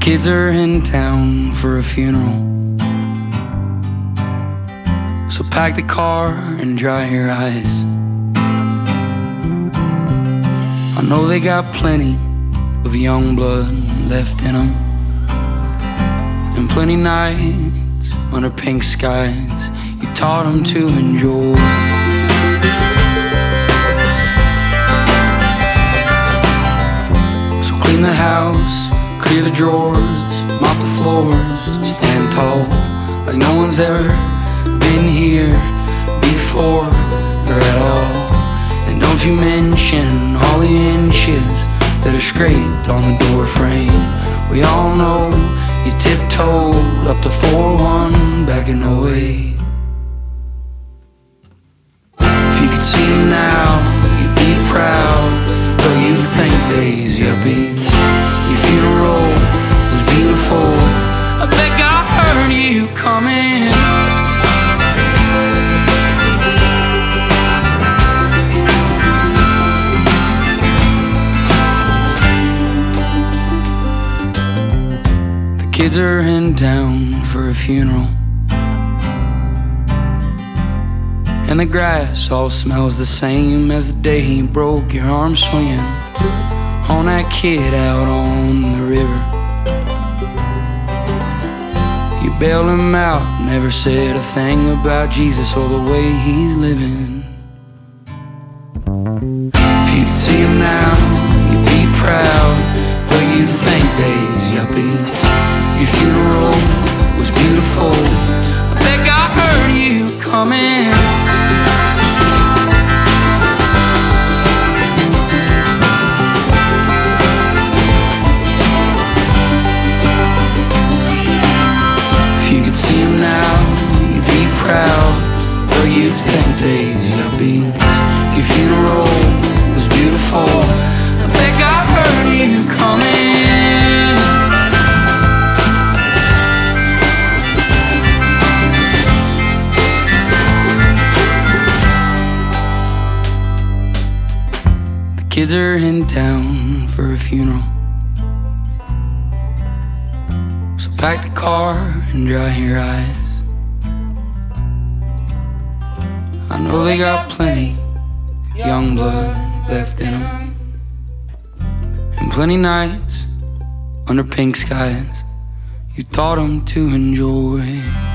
Kids are in town for a funeral, so pack the car and dry your eyes. I know they got plenty of young blood left in them, and plenty nights under pink skies you taught them to enjoy. So clean the house, clear the drawers, mop the floors, and stand tall like no one's ever been here before or at all. And don't you mention all the inches that are scraped on the door frame. We all know you tiptoed up to 4-1 back in 08. If you could see him now, you'd be proud, but you'd think days yuppies. Your funeral was beautiful, I bet God heard you coming. Kids are in town for a funeral, and the grass all smells the same as the day you broke your arm swinging on that kid out on the river. You bailed him out, never said a thing about Jesus or the way he's living. If you could see him now, you'd be proud, but you'd think days yuppie. Your funeral was beautiful, I bet God heard you coming. If you could see him now, you'd be proud, but you'd think days yuppie. Your funeral was beautiful, I bet God heard you coming. Kids are in town for a funeral, so pack the car and dry your eyes. I know they got plenty young blood left in them, and plenty nights under pink skies you taught them to enjoy.